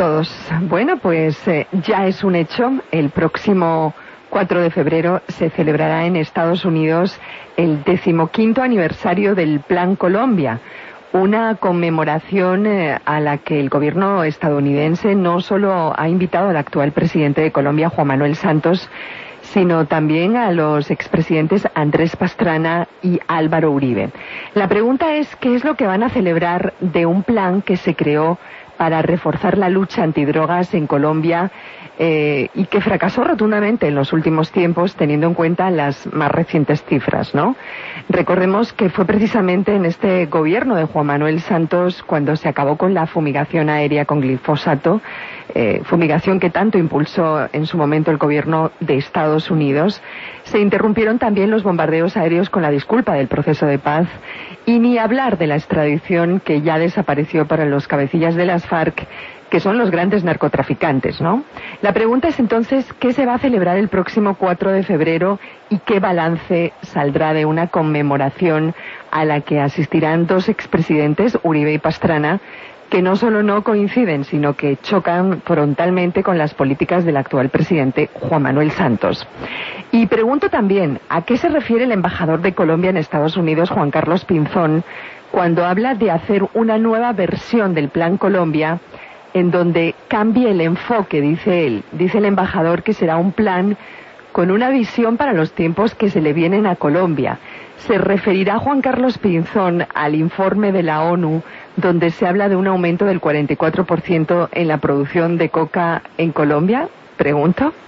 todos. Bueno, pues ya es un hecho. El próximo 4 de febrero se celebrará en Estados Unidos el 15º aniversario del Plan Colombia. Una conmemoración a la que el gobierno estadounidense no solo ha invitado al actual presidente de Colombia, Juan Manuel Santos, sino también a los expresidentes Andrés Pastrana y Álvaro Uribe. La pregunta es, ¿qué es lo que van a celebrar de un plan que se creó para reforzar la lucha antidrogas en Colombia y que fracasó rotundamente en los últimos tiempos, teniendo en cuenta las más recientes cifras, ¿no? Recordemos que fue precisamente en este gobierno de Juan Manuel Santos cuando se acabó con la fumigación aérea con glifosato, fumigación que tanto impulsó en su momento el gobierno de Estados Unidos. Se interrumpieron también los bombardeos aéreos con la disculpa del proceso de paz, y ni hablar de la extradición que ya desapareció para los cabecillas de las FARC, que son los grandes narcotraficantes, ¿no? La pregunta es entonces, ¿qué se va a celebrar el próximo 4 de febrero y qué balance saldrá de una conmemoración a la que asistirán dos expresidentes, Uribe y Pastrana, que no solo no coinciden, sino que chocan frontalmente con las políticas del actual presidente Juan Manuel Santos? Y pregunto también, ¿a qué se refiere el embajador de Colombia en Estados Unidos, Juan Carlos Pinzón, cuando habla de hacer una nueva versión del Plan Colombia en donde cambie el enfoque, dice él? Dice el embajador que será un plan con una visión para los tiempos que se le vienen a Colombia. ¿Se referirá Juan Carlos Pinzón al informe de la ONU donde se habla de un aumento del 44% en la producción de coca en Colombia? Pregunto.